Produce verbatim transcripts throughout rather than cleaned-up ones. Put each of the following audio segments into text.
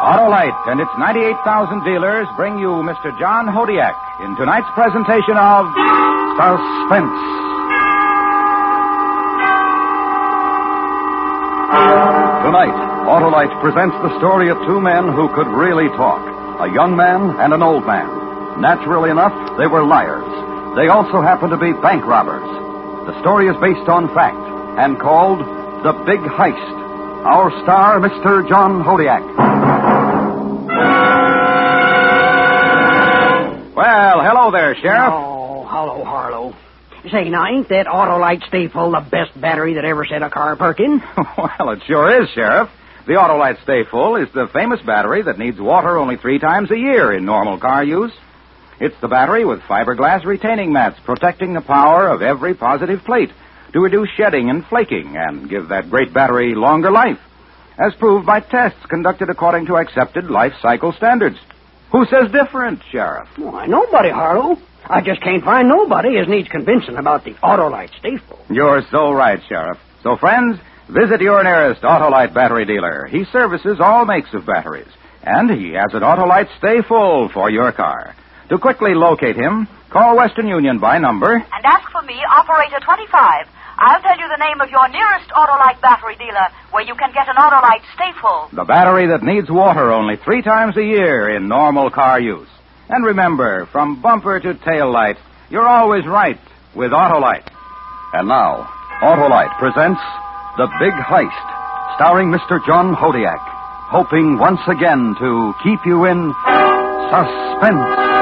Autolite and its ninety-eight thousand dealers bring you Mister John Hodiak in tonight's presentation of Suspense. Tonight, Autolite presents the story of two men who could really talk, a young man and an old man. Naturally enough, they were liars. They also happened to be bank robbers. The story is based on fact and called The Big Heist. Our star, Mister John Hodiak. Well, hello there, Sheriff. Oh, hello, Harlow. Say, now, ain't that Autolite Stay Full the best battery that ever set a car perking? Well, it sure is, Sheriff. The Autolite Stay Full is the famous battery that needs water only three times a year in normal car use. It's the battery with fiberglass retaining mats protecting the power of every positive plate to reduce shedding and flaking and give that great battery longer life, as proved by tests conducted according to accepted life cycle standards. Who says different, Sheriff? Why, nobody, Harlow. I just can't find nobody as needs convincing about the Autolite Stay Full. You're so right, Sheriff. So, friends, visit your nearest Autolite battery dealer. He services all makes of batteries, and he has an Autolite Stay Full for your car. To quickly locate him, call Western Union by number and ask for me, Operator twenty-five. I'll tell you the name of your nearest Autolite battery dealer where you can get an Autolite Stay Full. The battery that needs water only three times a year in normal car use. And remember, from bumper to tail light, you're always right with Autolite. And now, Autolite presents The Big Heist, starring Mister John Hodiak, hoping once again to keep you in suspense.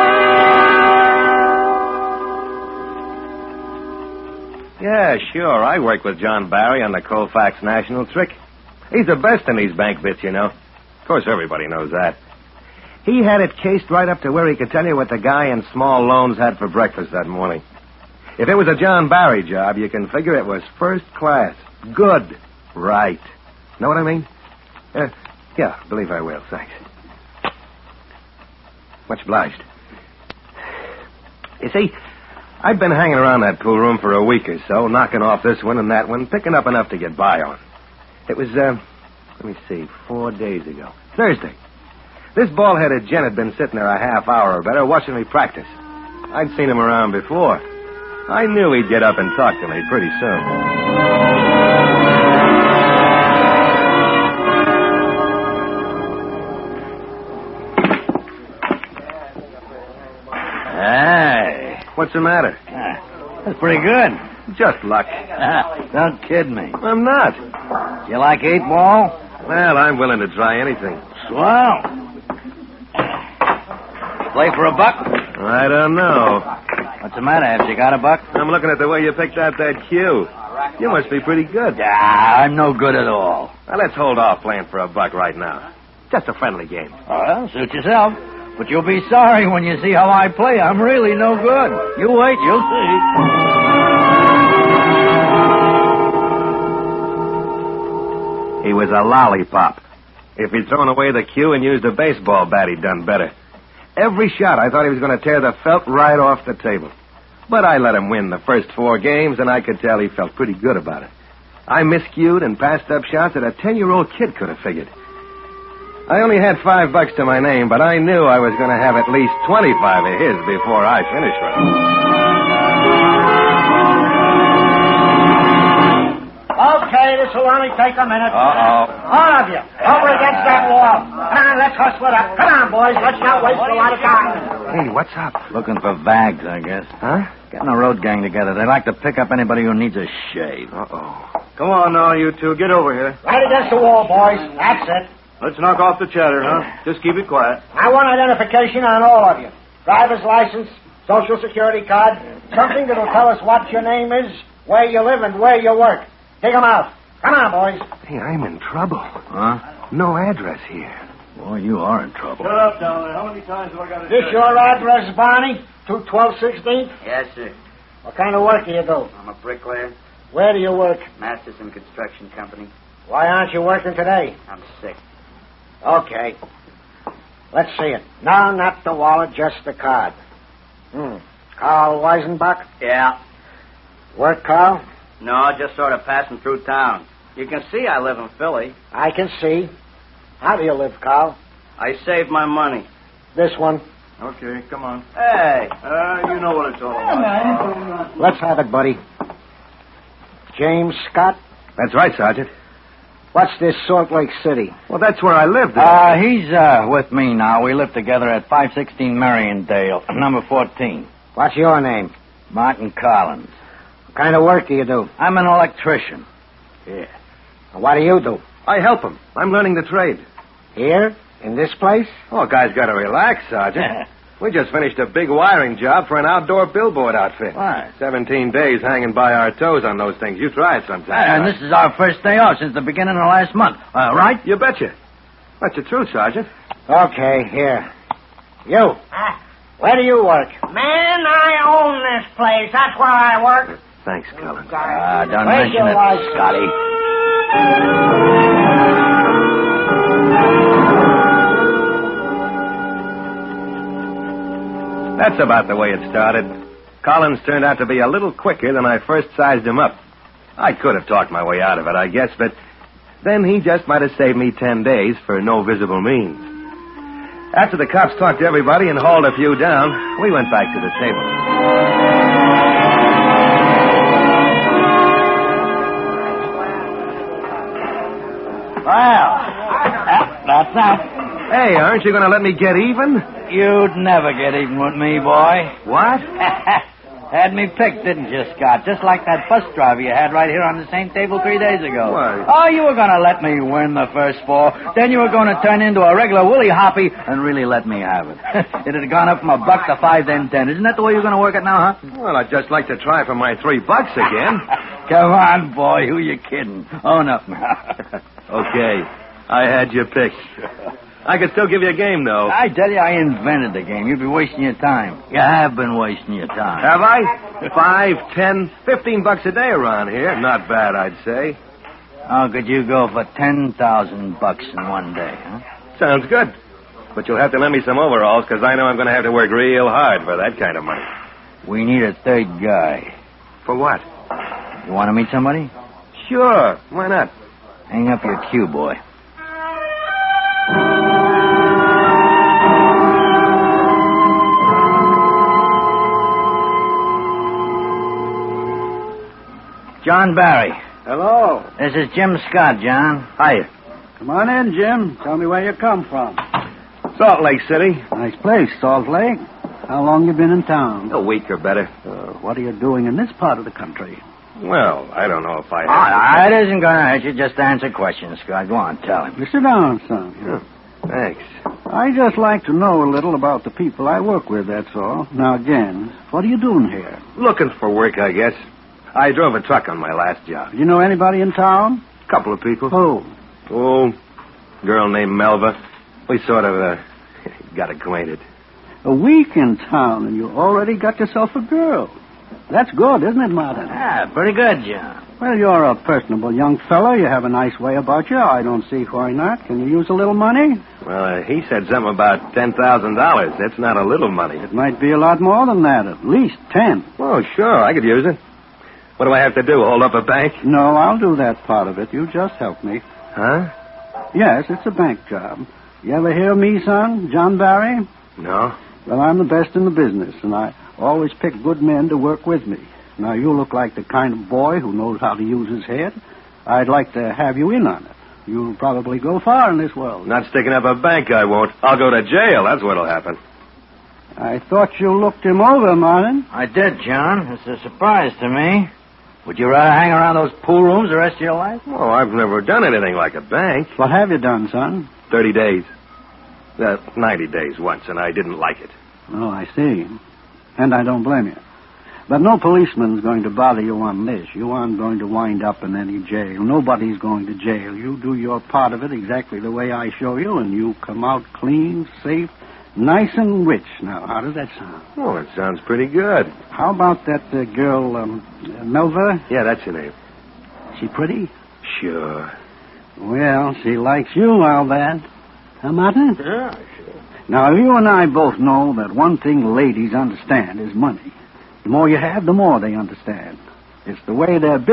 Yeah, sure. I work with John Barry on the Colfax National Trick. He's the best in these bank bits, you know. Of course, everybody knows that. He had it cased right up to where he could tell you what the guy in small loans had for breakfast that morning. If it was a John Barry job, you can figure it was first class. Good. Right. Know what I mean? Uh, yeah, believe I will. Thanks. Much obliged. You see, I've been hanging around that pool room for a week or so, knocking off this one and that one, picking up enough to get by on. It was, uh, let me see, four days ago. Thursday. This bald-headed gent had been sitting there a half hour or better watching me practice. I'd seen him around before. I knew he'd get up and talk to me pretty soon. Hey. What's the matter? Ah, that's pretty good. Just luck. Ah, don't kid me. I'm not. You like eight ball? Well, I'm willing to try anything. Swell. Play for a buck? I don't know. What's the matter? Have you got a buck? I'm looking at the way you picked out that cue. You must be pretty good. Ah, I'm no good at all. Now, let's hold off playing for a buck right now. Just a friendly game. Well, suit yourself. But you'll be sorry when you see how I play. I'm really no good. You wait, you'll see. He was a lollipop. If he'd thrown away the cue and used a baseball bat, he'd done better. Every shot, I thought he was going to tear the felt right off the table. But I let him win the first four games, and I could tell he felt pretty good about it. I miscued and passed up shots that a ten-year-old kid could have figured. I only had five bucks to my name, but I knew I was going to have at least twenty-five of his before I finished with him. Okay, this will only take a minute. Uh-oh. All of you, over against that wall. Come on, let's hustle it up. Come on, boys, let's not waste a lot of time. Hey, what's up? Looking for vags, I guess. Huh? Getting a road gang together. They like to pick up anybody who needs a shave. Uh-oh. Come on now, you two. Get over here. Right against the wall, boys. That's it. Let's knock off the chatter, huh? Just keep it quiet. I want identification on all of you. Driver's license, social security card, something that'll tell us what your name is, where you live, and where you work. Dig 'em out. Come on, boys. Hey, I'm in trouble. Huh? No address here. Boy, you are in trouble. Shut up down there. How many times have I got to This your address, Barney? two twelve sixteenth? Yes, sir. What kind of work do you do? I'm a bricklayer. Where do you work? Masterson Construction Company. Why aren't you working today? I'm sick. Okay. Let's see it. No, not the wallet, just the card. Hmm. Carl Weisenbach? Yeah. Work, Carl? No, just sort of passing through town. You can see I live in Philly. I can see. How do you live, Carl? I saved my money. This one. Okay, come on. Hey, uh, you know what it's all about. Let's have it, buddy. James Scott? That's right, Sergeant. What's this Salt Lake City? Well, that's where I lived. Uh, he's uh, with me now. We live together at five sixteen Mariondale, number fourteen. What's your name? Martin Collins. What kind of work do you do? I'm an electrician. Yeah. What do you do? I help him. I'm learning the trade. Here? In this place? Oh, guys got to relax, Sergeant. We just finished a big wiring job for an outdoor billboard outfit. Why? Seventeen days hanging by our toes on those things. You try it sometime. And this is our first day off since the beginning of last month. Uh, right? You betcha. That's the truth, Sergeant. Okay, here. You. Where do you work? Man, I own this place. That's where I work. Thanks, Collins. Uh, don't Where's mention your it, wife? Scotty. That's about the way it started. Collins turned out to be a little quicker than I first sized him up. I could have talked my way out of it, I guess, but then he just might have saved me ten days for no visible means. After the cops talked to everybody and hauled a few down, we went back to the table. Well, that, that's that. Hey, aren't you going to let me get even? You'd never get even with me, boy. What? Had me picked, didn't you, Scott? Just like that bus driver you had right here on the same table three days ago. Why? Oh, you were going to let me win the first four. Then you were going to turn into a regular Willie Hoppy and really let me have it. It had gone up from a buck to five, then ten. Isn't that the way you're going to work it now, huh? Well, I'd just like to try for my three bucks again. Come on, boy. Who you kidding? Own up now. Okay. I had you picked. I could still give you a game, though. I tell you, I invented the game. You'd be wasting your time. You have been wasting your time. Have I? Five, ten, fifteen bucks a day around here. Not bad, I'd say. How could you go for ten thousand bucks in one day, huh? Sounds good. But you'll have to lend me some overalls, because I know I'm going to have to work real hard for that kind of money. We need a third guy. For what? You want to meet somebody? Sure. Why not? Hang up your cue, boy. John Barry. Hello. This is Jim Scott, John. Hiya. Come on in, Jim. Tell me where you come from. Salt Lake City. Nice place, Salt Lake. How long you been in town? A week or better. Uh, what are you doing in this part of the country? Well, I don't know if I have... Ah, it isn't going to hurt you. Just answer questions, Scott. Go on, tell him. You sit down, son. Yeah. Thanks. I just like to know a little about the people I work with, that's all. Now, again, what are you doing here? Looking for work, I guess. I drove a truck on my last job. You know anybody in town? Couple of people. Who? Oh, girl named Melva. We sort of, uh, got acquainted. A week in town, and you already got yourself a girl. That's good, isn't it, Martin? Ah, pretty good, John. Well, you're a personable young fellow. You have a nice way about you. I don't see why not. Can you use a little money? Well, uh, he said something about ten thousand dollars. That's not a little money. It might be a lot more than that. At least ten. Oh, sure. I could use it. What do I have to do, hold up a bank? No, I'll do that part of it. You just help me. Huh? Yes, it's a bank job. You ever hear of me, son? John Barry? No. Well, I'm the best in the business, and I always pick good men to work with me. Now, you look like the kind of boy who knows how to use his head. I'd like to have you in on it. You'll probably go far in this world. Not sticking up a bank, I won't. I'll go to jail. That's what'll happen. I thought you looked him over, Martin. I did, John. It's a surprise to me. Would you rather hang around those pool rooms the rest of your life? Oh, I've never done anything like a bank. What have you done, son? Thirty days. Uh, ninety days once, and I didn't like it. Oh, I see. And I don't blame you. But no policeman's going to bother you on this. You aren't going to wind up in any jail. Nobody's going to jail. You do your part of it exactly the way I show you, and you come out clean, safe, nice and rich. Now, how does that sound? Oh, it sounds pretty good. How about that uh, girl, um, uh, Melva? Yeah, that's your name. She pretty? Sure. Well, she likes you, I'll bet. Huh, Martin? Yeah, sure. Now, you and I both know that one thing ladies understand is money. The more you have, the more they understand. It's the way they're built.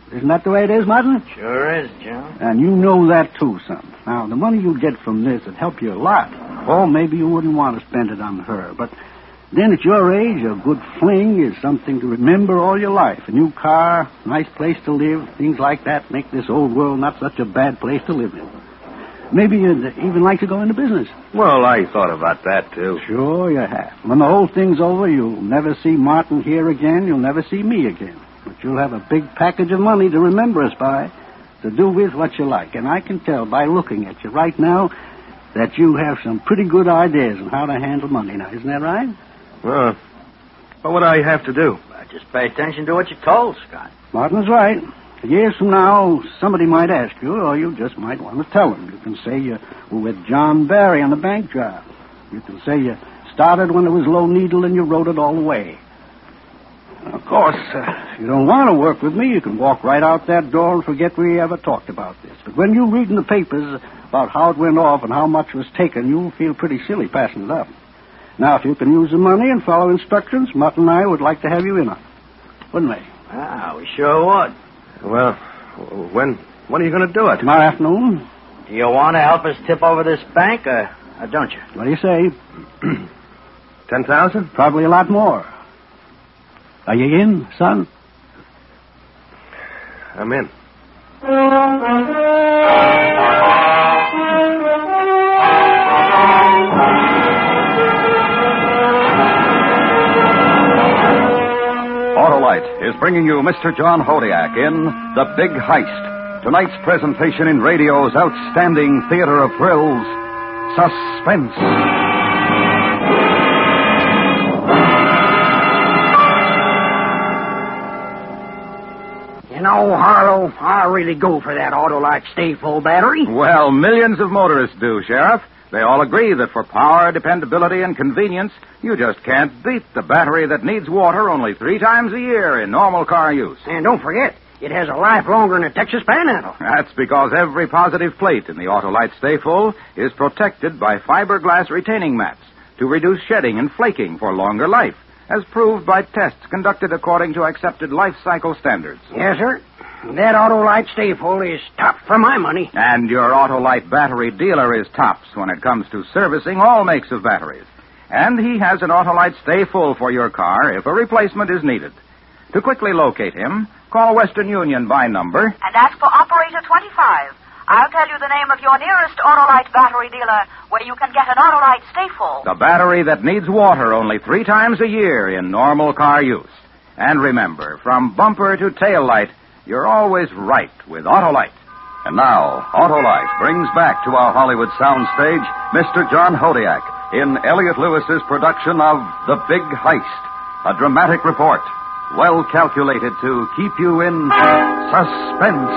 Isn't that the way it is, Martin? Sure is, Joe. And you know that, too, son. Now, the money you get from this would help you a lot. Or maybe you wouldn't want to spend it on her. But then at your age, a good fling is something to remember all your life. A new car, nice place to live, things like that make this old world not such a bad place to live in. Maybe you'd even like to go into business. Well, I thought about that, too. Sure you have. When the whole thing's over, you'll never see Martin here again. You'll never see me again. But you'll have a big package of money to remember us by, to do with what you like. And I can tell by looking at you right now that you have some pretty good ideas on how to handle money now. Isn't that right? Well, what would I have to do? Well, just pay attention to what you're told, Scott. Martin's right. Years from now, somebody might ask you, or you just might want to tell them. You can say you were with John Barry on the bank job. You can say you started when it was low needle and you rode it all the way. Of course, uh, if you don't want to work with me, you can walk right out that door and forget we ever talked about this. But when you read in the papers about how it went off and how much was taken, you'll feel pretty silly passing it up. Now, if you can use the money and follow instructions, Martin and I would like to have you in on it. Wouldn't we? Ah, we sure would. Well, when when are you going to do it? Tomorrow afternoon. Do you want to help us tip over this bank, or, or don't you? What do you say? Ten thousand? Probably a lot more. Are you in, son? I'm in. Autolite is bringing you Mister John Hodiak in The Big Heist. Tonight's presentation in radio's outstanding theater of thrills, Suspense. You know, Harlow, I really go for that Autolite Stay Full battery. Well, millions of motorists do, Sheriff. They all agree that for power, dependability, and convenience, you just can't beat the battery that needs water only three times a year in normal car use. And don't forget, it has a life longer than a Texas Panhandle. That's because every positive plate in the Autolite Stay Full is protected by fiberglass retaining mats to reduce shedding and flaking for longer life, as proved by tests conducted according to accepted life cycle standards. Yes, sir. That Autolite Stay Full is top for my money. And your Autolite battery dealer is tops when it comes to servicing all makes of batteries. And he has an Autolite Stay Full for your car if a replacement is needed. To quickly locate him, call Western Union by number and ask for Operator twenty-five. I'll tell you the name of your nearest Autolite battery dealer where you can get an Autolite Stay Full. The battery that needs water only three times a year in normal car use. And remember, from bumper to tail light, you're always right with Autolite. And now, Autolite brings back to our Hollywood soundstage Mister John Hodiak in Elliot Lewis's production of The Big Heist, a dramatic report well calculated to keep you in suspense.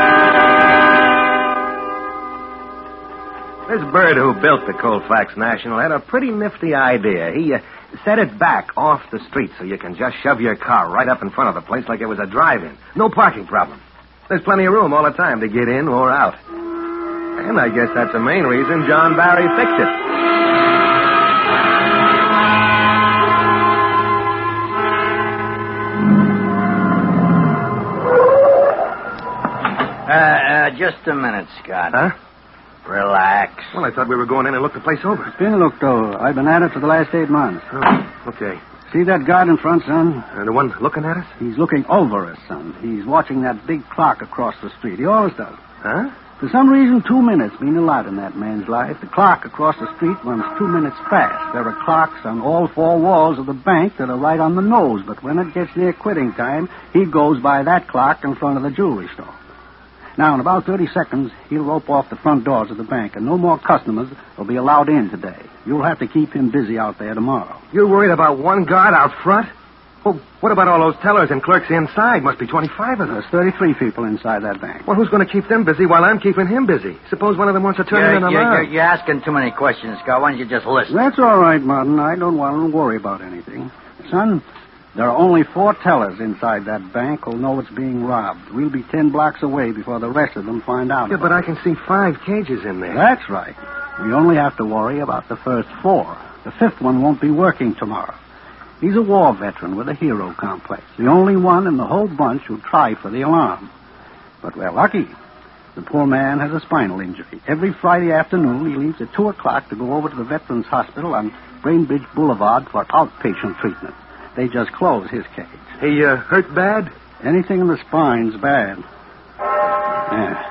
This bird who built the Colfax National had a pretty nifty idea. He uh, set it back off the street so you can just shove your car right up in front of the place like it was a drive-in. No parking problem. There's plenty of room all the time to get in or out. And I guess that's the main reason John Barry fixed it. Uh, uh, just a minute, Scott. Huh? Relax. Well, I thought we were going in and look the place over. It's been looked over. I've been at it for the last eight months. Oh, okay. See that guard in front, son? Uh, the one looking at us? He's looking over us, son. He's watching that big clock across the street. He always does. Huh? For some reason, two minutes mean a lot in that man's life. The clock across the street runs two minutes fast. There are clocks on all four walls of the bank that are right on the nose, but when it gets near quitting time, he goes by that clock in front of the jewelry store. Now, in about thirty seconds, he'll rope off the front doors of the bank, and no more customers will be allowed in today. You'll have to keep him busy out there tomorrow. You're worried about one guard out front? Well, what about all those tellers and clerks inside? Must be twenty-five of them. There's thirty-three people inside that bank. Well, who's going to keep them busy while I'm keeping him busy? Suppose one of them wants to turn You're, in an you're, alarm. you're, you're asking too many questions, Scott. Why don't you just listen? That's all right, Martin. I don't want to worry about anything. Son, there are only four tellers inside that bank who'll know it's being robbed. We'll be ten blocks away before the rest of them find out. Yeah, but I can see five cages in there. That's right. We only have to worry about the first four. The fifth one won't be working tomorrow. He's a war veteran with a hero complex. The only one in the whole bunch who'll try for the alarm. But we're lucky. The poor man has a spinal injury. Every Friday afternoon, he leaves at two o'clock to go over to the Veterans Hospital on Bainbridge Boulevard for outpatient treatment. They just closed his cage. He uh, hurt bad? Anything in the spine's bad. Yeah.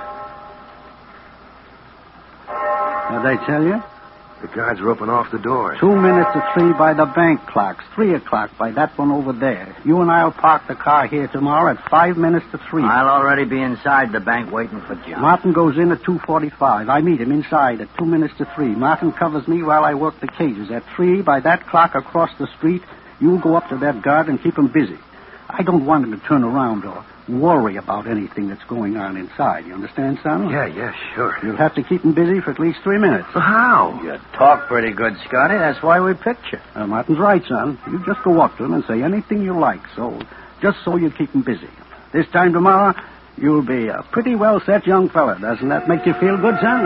Did they tell you? The guards roping off the door. Two minutes to three by the bank clocks. Three o'clock by that one over there. You and I'll park the car here tomorrow at five minutes to three. I'll already be inside the bank waiting for John. Martin goes in at two forty-five. I meet him inside at two minutes to three. Martin covers me while I work the cages. At three, by that clock across the street, you'll go up to that guard and keep him busy. I don't want him to turn around or worry about anything that's going on inside. You understand, son? Yeah, yeah, sure. You'll have to keep him busy for at least three minutes. Well, how? You talk pretty good, Scotty. That's why we picked you. Uh, Martin's right, son. You just go up to him and say anything you like, so just so you keep him busy. This time tomorrow, you'll be a pretty well-set young fella. Doesn't that make you feel good, son?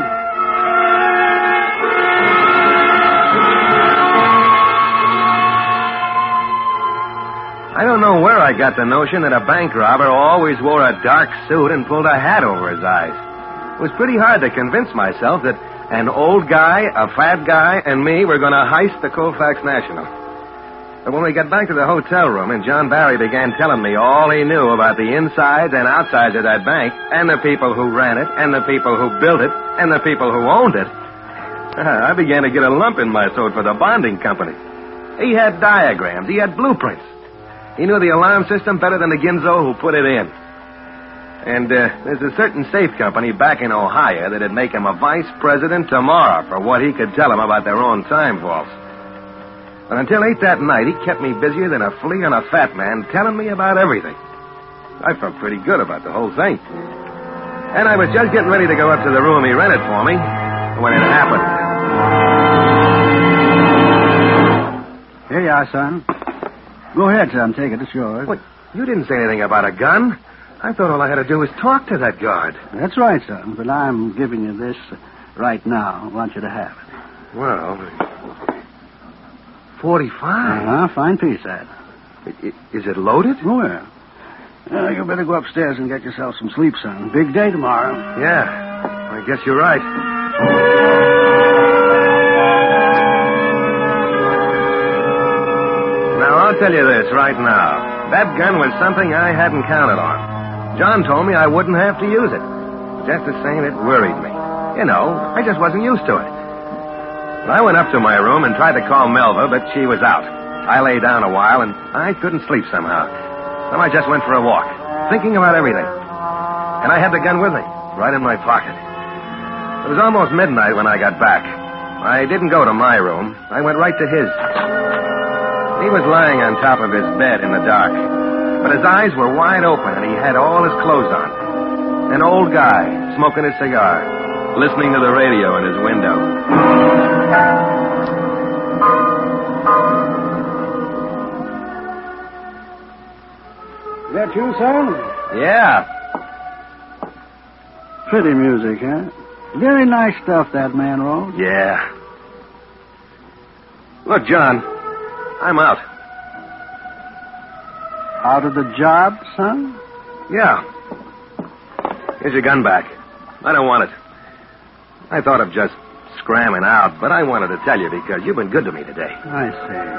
I don't know where I got the notion that a bank robber always wore a dark suit and pulled a hat over his eyes. It was pretty hard to convince myself that an old guy, a fat guy, and me were going to heist the Colfax National. But when we got back to the hotel room and John Barry began telling me all he knew about the insides and outsides of that bank, and the people who ran it, and the people who built it, and the people who owned it, I began to get a lump in my throat for the bonding company. He had diagrams. He had blueprints. He knew the alarm system better than the Ginzo who put it in. And uh, there's a certain safe company back in Ohio that'd make him a vice president tomorrow for what he could tell them about their own time vaults. But until eight that night, he kept me busier than a flea on a fat man, telling me about everything. I felt pretty good about the whole thing. And I was just getting ready to go up to the room he rented for me when it happened. Here you are, son. Go ahead, son. Take it. It's yours. What? You didn't say anything about a gun. I thought all I had to do was talk to that guard. That's right, son. But I'm giving you this right now. I want you to have it. Well, forty-five. Uh-huh. Fine piece, that. Is it loaded? Oh, yeah. Uh, you better go upstairs and get yourself some sleep, son. Big day tomorrow. Yeah. I guess you're right. Now, I'll tell you this right now. That gun was something I hadn't counted on. John told me I wouldn't have to use it. Just the same, it worried me. You know, I just wasn't used to it. I went up to my room and tried to call Melva, but she was out. I lay down a while, and I couldn't sleep somehow. So I just went for a walk, thinking about everything. And I had the gun with me, right in my pocket. It was almost midnight when I got back. I didn't go to my room. I went right to his. He was lying on top of his bed in the dark, but his eyes were wide open, and he had all his clothes on. An old guy, smoking a cigar, listening to the radio in his window. Is that you, son? Yeah. Pretty music, huh? Very nice stuff that man wrote. Yeah. Look, John, I'm out. Out of the job, son? Yeah. Here's your gun back. I don't want it. I thought of just scramming out, but I wanted to tell you because you've been good to me today. I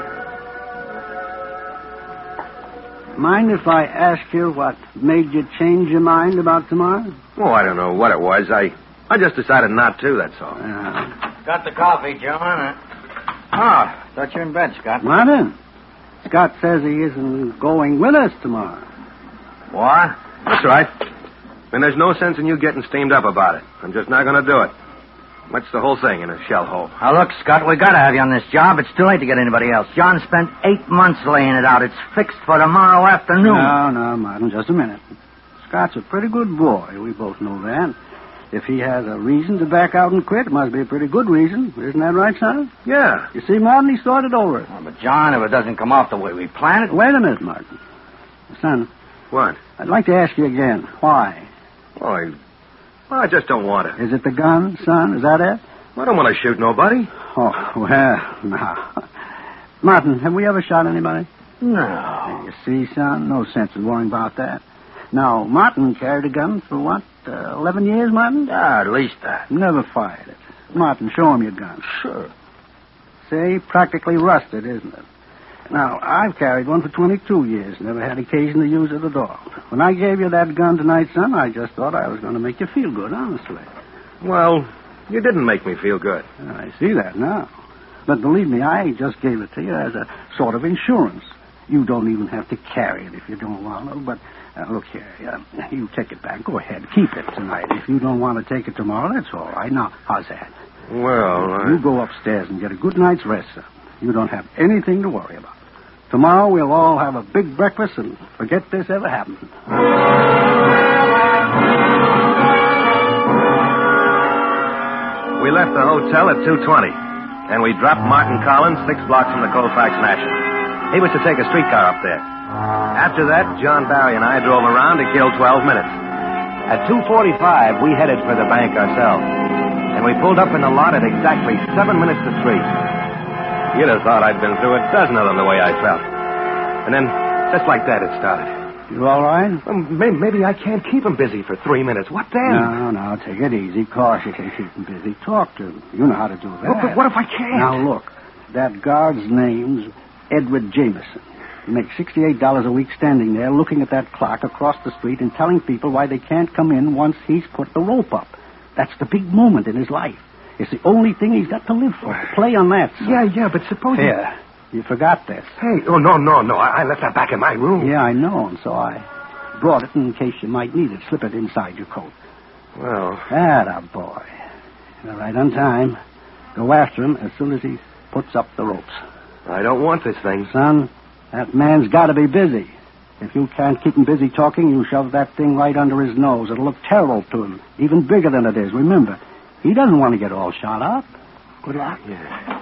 see. Mind if I ask you what made you change your mind about tomorrow? Oh, I don't know what it was. I I just decided not to, that's all. Uh, Got the coffee, John. Oh, thought you were in bed, Scott. Martin, Scott says he isn't going with us tomorrow. What? That's right. And there's no sense in you getting steamed up about it. I'm just not going to do it. What's the whole thing in a shell hole? Now, look, Scott, we got to have you on this job. It's too late to get anybody else. John spent eight months laying it out. It's fixed for tomorrow afternoon. No, no, Martin, just a minute. Scott's a pretty good boy. We both know that. If he has a reason to back out and quit, it must be a pretty good reason. Isn't that right, son? Yeah. You see, Martin, he's thought it over. Oh, but, John, if it doesn't come off the way we planned it... Wait a minute, Martin. Son. What? I'd like to ask you again. Why? Oh, I, well, I just don't want it. Is it the gun, son? Is that it? I don't want to shoot nobody. Oh, well, no. Martin, have we ever shot anybody? No. You see, son, no sense in worrying about that. Now, Martin carried a gun for what, uh, eleven years, Martin? Ah, at least that. Never fired it. Martin, show him your gun. Sure. See, practically rusted, isn't it? Now, I've carried one for twenty-two years. Never had occasion to use it at all. When I gave you that gun tonight, son, I just thought I was going to make you feel good, honestly. Well, you didn't make me feel good. I see that now. But believe me, I just gave it to you as a sort of insurance. You don't even have to carry it if you don't want to. But uh, look here, uh, you take it back. Go ahead, keep it tonight. If you don't want to take it tomorrow, that's all right. Now, how's that? Well, I... You go upstairs and get a good night's rest, son. You don't have anything to worry about. Tomorrow we'll all have a big breakfast and forget this ever happened. We left the hotel at two twenty, and we dropped Martin Collins six blocks from the Colfax National. He was to take a streetcar up there. After that, John Barry and I drove around to kill twelve minutes. At two forty-five, we headed for the bank ourselves, and we pulled up in the lot at exactly seven minutes to three. You'd have thought I'd been through a dozen of them the way I felt. And then, just like that, it started. You all right? Well, maybe, maybe I can't keep him busy for three minutes. What then? No, no, take it easy. Of course you can keep him busy. Talk to him. You know how to do that. Well, but what if I can't? Now, look, that guard's name's Edward Jameson. He makes sixty-eight dollars a week standing there looking at that clock across the street and telling people why they can't come in once he's put the rope up. That's the big moment in his life. It's the only thing he's got to live for. Play on that, son. Yeah, yeah, but suppose... Here, you forgot this. Hey, oh, no, no, no. I, I left that back in my room. Yeah, I know, and so I brought it in case you might need it. Slip it inside your coat. Well... Atta boy. You're right on time. Go after him as soon as he puts up the ropes. I don't want this thing. Son, that man's got to be busy. If you can't keep him busy talking, you shove that thing right under his nose. It'll look terrible to him, even bigger than it is. Remember, he doesn't want to get all shot up. Good luck. Yeah.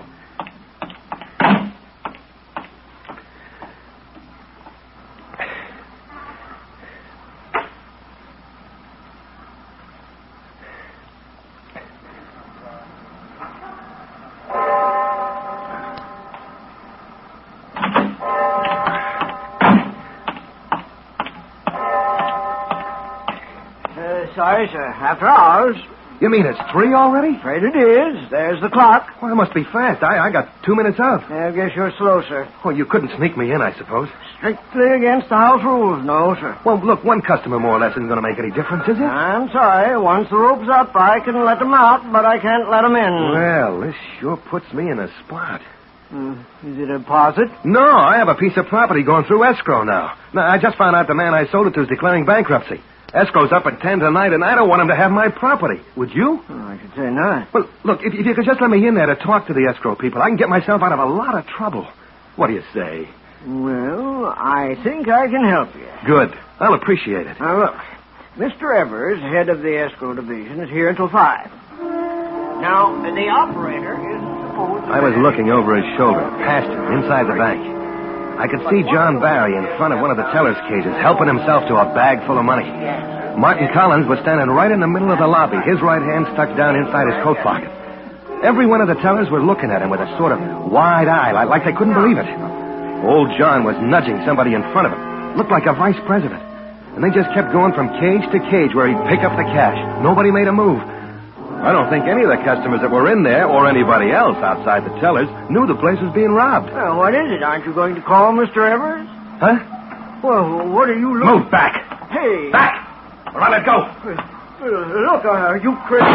Sorry, sir. After hours. You mean it's three already? Afraid it is. There's the clock. Well, it must be fast. I, I got two minutes out. I guess you're slow, sir. Well, you couldn't sneak me in, I suppose. Strictly against the house rules, no, sir. Well, look, one customer more or less isn't going to make any difference, is it? I'm sorry. Once the rope's up, I can let them out, but I can't let them in. Well, this sure puts me in a spot. Hmm. Is it a deposit? No, I have a piece of property going through escrow now. Now, I just found out the man I sold it to is declaring bankruptcy. Escrow's up at ten tonight, and I don't want him to have my property. Would you? Oh, I should say not. Well, look, if, if you could just let me in there to talk to the escrow people, I can get myself out of a lot of trouble. What do you say? Well, I think I can help you. Good. I'll appreciate it. Now, look. Mister Evers, head of the escrow division, is here until five. Now, the operator isn't supposed to... I was looking over his shoulder, past him, inside the bank. I could see John Barry in front of one of the teller's cages, helping himself to a bag full of money. Martin Collins was standing right in the middle of the lobby, his right hand stuck down inside his coat pocket. Every one of the tellers were looking at him with a sort of wide eye, like, like they couldn't believe it. Old John was nudging somebody in front of him. Looked like a vice president. And they just kept going from cage to cage where he'd pick up the cash. Nobody made a move. I don't think any of the customers that were in there, or anybody else outside the tellers, knew the place was being robbed. Well, what is it? Aren't you going to call Mister Evers? Huh? Well, what are you looking... Move back! Hey! Back! Or I'll let go! Uh, look, are you crazy?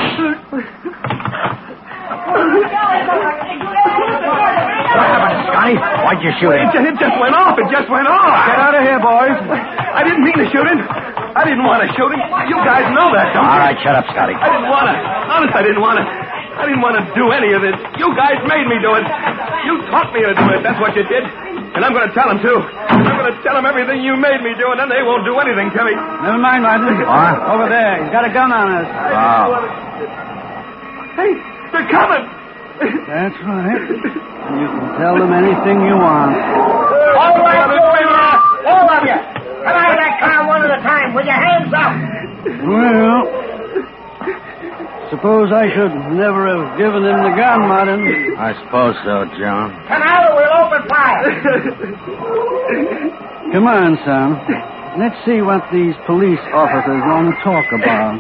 What happened, Scotty? Why'd you shoot him? It just, it just went off. It just went off. Get out of here, boys. I didn't mean to shoot him. I didn't want to shoot him. You guys know that, don't you? All right, shut up, Scotty. I didn't want to. Honest, I didn't want to. I didn't want to do any of this. You guys made me do it. You taught me to do it. That's what you did. And I'm going to tell them, too. I'm going to tell them everything you made me do, and then they won't do anything to me. Never mind, Martin. What? Over there. He's got a gun on us. Oh. Hey, they're coming. That's right. You can tell them anything you want. All right, you uh, all of you. Come out of that car one at a time with your hands up. Well, suppose I should never have given him the gun, Martin. I suppose so, John. Come out or we'll open fire. Come on, son. Let's see what these police officers want to talk about.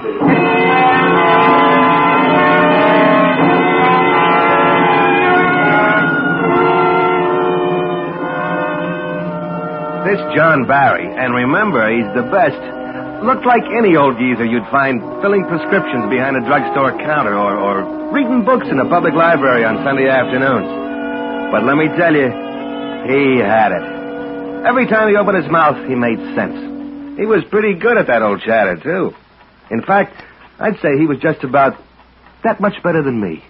This John Barry, and remember, he's the best, looked like any old geezer you'd find filling prescriptions behind a drugstore counter or, or reading books in a public library on Sunday afternoons. But let me tell you, he had it. Every time he opened his mouth, he made sense. He was pretty good at that old chatter, too. In fact, I'd say he was just about that much better than me.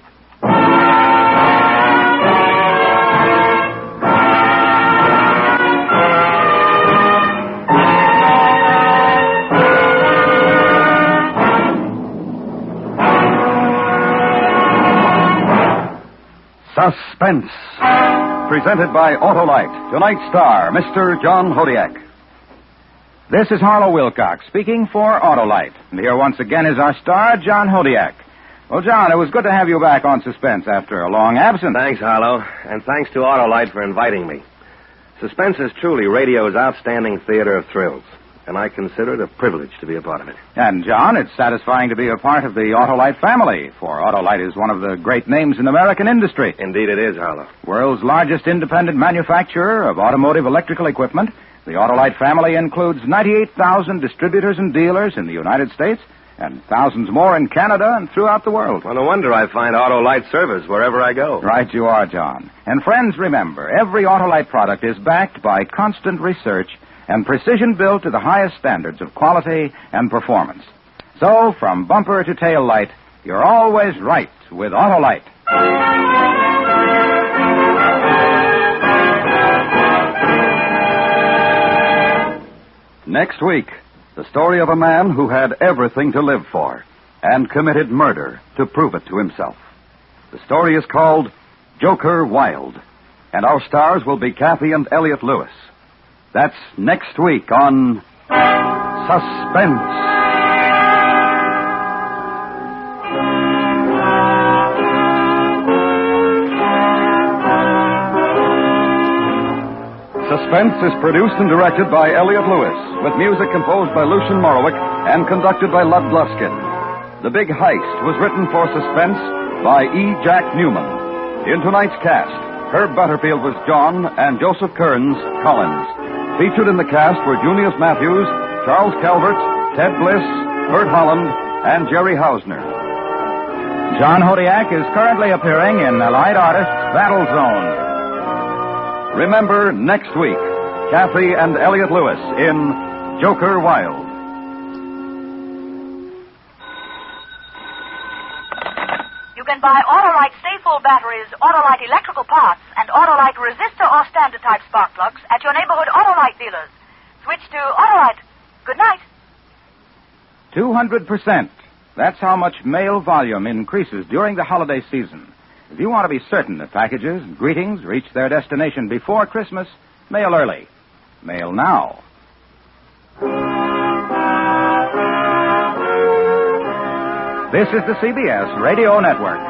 Suspense. Presented by Autolite. Tonight's star, Mister John Hodiak. This is Harlow Wilcox speaking for Autolite. And here once again is our star, John Hodiak. Well, John, it was good to have you back on Suspense after a long absence. Thanks, Harlow. And thanks to Autolite for inviting me. Suspense is truly radio's outstanding theater of thrills. And I consider it a privilege to be a part of it. And, John, it's satisfying to be a part of the Autolite family, for Autolite is one of the great names in American industry. Indeed it is, Harlow. World's largest independent manufacturer of automotive electrical equipment, the Autolite family includes ninety-eight thousand distributors and dealers in the United States and thousands more in Canada and throughout the world. Well, no wonder I find Autolite service wherever I go. Right you are, John. And friends, remember, every Autolite product is backed by constant research and precision built to the highest standards of quality and performance. So, from bumper to tail light, you're always right with Autolite. Next week, the story of a man who had everything to live for and committed murder to prove it to himself. The story is called Joker Wild, and our stars will be Kathy and Elliot Lewis. That's next week on Suspense. Suspense is produced and directed by Elliot Lewis, with music composed by Lucien Morowick and conducted by Lud Gluskin. The Big Heist was written for Suspense by E. Jack Newman. In tonight's cast, Herb Butterfield was John and Joseph Kearns, Collins. Featured in the cast were Junius Matthews, Charles Calvert, Ted Bliss, Bert Holland, and Jerry Hausner. John Hodiak is currently appearing in Allied Artists' Battle Zone. Remember, next week, Kathy and Elliot Lewis in Joker Wild. You can buy Autolite Stay-Full batteries, Autolite electrical parts, and Autolite resistor or standard type spark plugs at your neighborhood Autolite dealers. Switch to Autolite. Good night. two hundred percent. That's how much mail volume increases during the holiday season. If you want to be certain that packages and greetings reach their destination before Christmas, mail early. Mail now. This is the C B S Radio Network.